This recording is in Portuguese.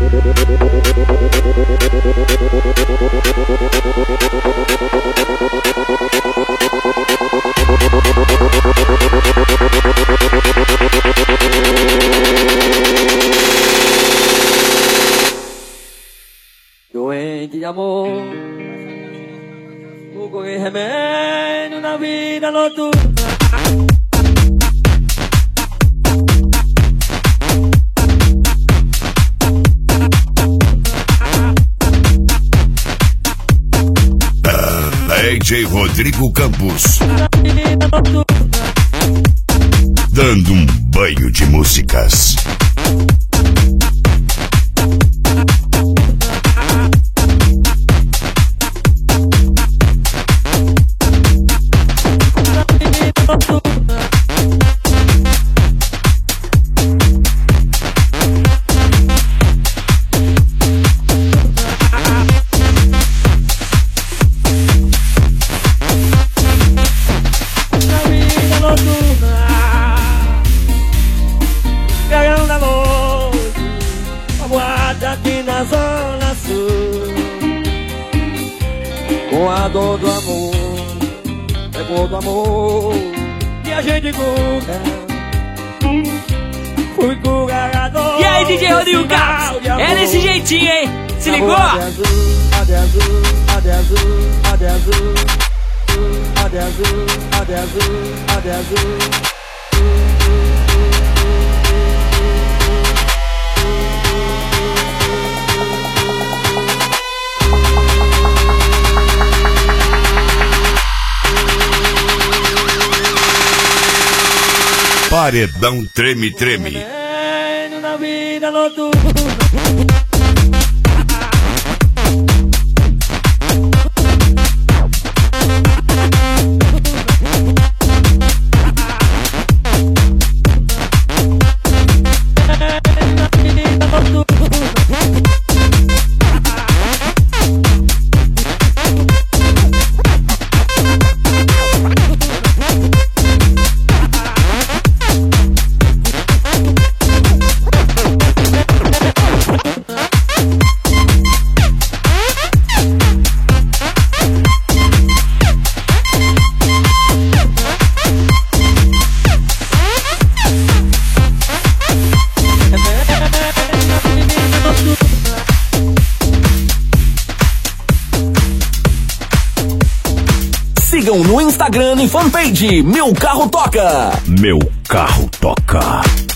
Doente de amor, pouco de remédio na vida noturna. DJ Rodrigo Campos, dando um banho de músicas. Com a dor do amor, é por do amor que a gente cura. Fui curador. E aí, DJ Rodrigo Campos? É desse jeitinho, hein? Se ligou? Ade azul, ade azul, ade azul, ade azul, ade azul, ade azul, ade azul. Paredão Treme Treme. Na vida noturna. Sigam no Instagram e fanpage Meu Carro Toca. Meu Carro Toca.